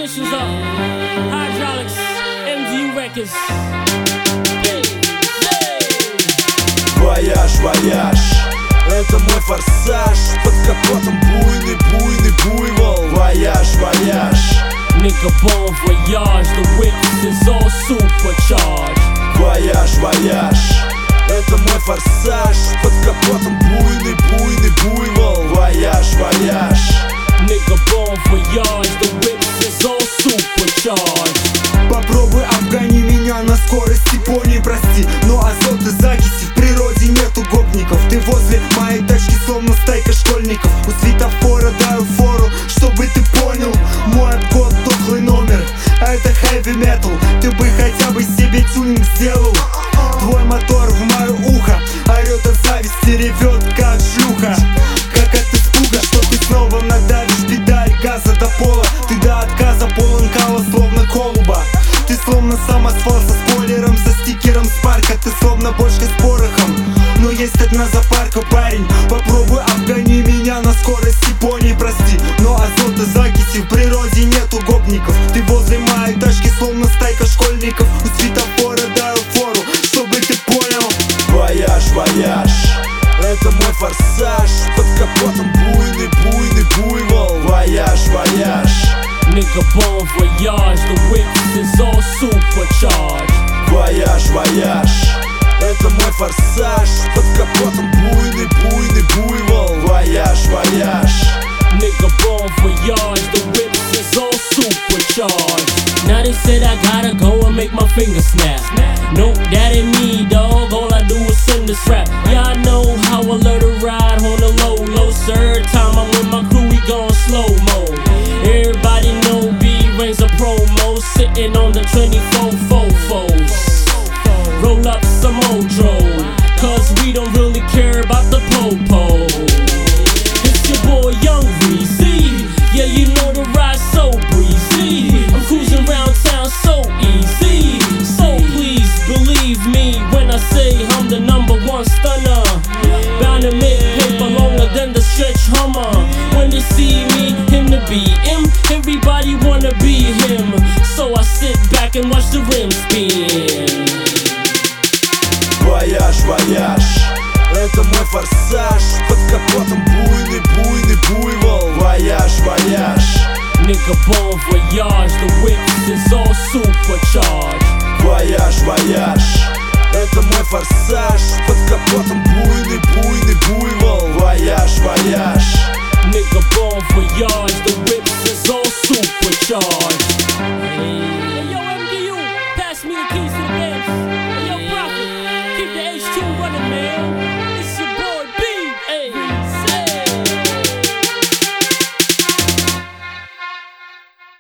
Transmissions up, Hydraulics, MDU Records. Вояж, вояж, это мой форсаж. Под капотом буйный буйвол. Вояж, вояж, Nigga bon voyage, the whip is all supercharged. Вояж, вояж, это мой форсаж. Под капотом буйный буйвол. Вояж, вояж, Nigga bon voyage, the whip is all supercharged. Попробуй обгони меня на скорости, пони, прости. Но азот и закиси, в природе нету гопников. Ты возле моей тачки, словно стайка школьников. У светофора даю фору, чтобы ты понял. Мой обгон дохлый номер, а это heavy metal. Ты бы хотя бы себе тюнинг сделал. Твой мотор в мое ухо орет от зависти, ревет как шлюха. Как от испуга, что ты снова надавишь педаль газа до пола. Ты до отказа полон кала, словно колуба. Ты словно сам асфальт со спойлером, со стикером спарка. Ты словно бочка с порохом, но есть одна запарка, парень. Попробуй обгони меня на скорости, пони, прости. Но азота закиси, в природе нету гопников. Ты возле моей тачки, словно стайка школьников. У светофора даю фору, чтобы ты понял. вояж, вояж, это мой форсаж. Под капотом буйный буйвол. Вояж, вояж, Nigga bon voyage, the whip is all supercharged. Вояж, вояж, это мой форсаж. Под капотом буйный буйвол. Вояж, вояж, Nigga bon voyage, the whip is all supercharged. Now they said I gotta go and make my finger snap. Nope, that ain't me, dog. All I do is send this rap. Yeah, I know how I love to ride on the low, sir. Time I'm with my crew, we gon' slow-mo. Everybody know B rings a promo, sitting on the 24 fofos. Roll up some Odro, cause we don't really care about the po-po. It's your boy Young Breezy, yeah, you know the ride so breezy. I'm cruising around town so easy. So please believe me when I say I'm the #1 stunner. Bound to make paper longer than the stretch Hummer. When they see me in the BM, everybody wanna be him. So I sit back and watch the rim spin. вояж, вояж, это мой форсаж. Под капотом буйный буйвол. Вояж, вояж, Nigga bon voyage, the whip is all supercharged. вояж, вояж, это мой форсаж. Под капотом буйный буйвол. Вояж, вояж, Nigga bon voyage, the whip is all supercharged.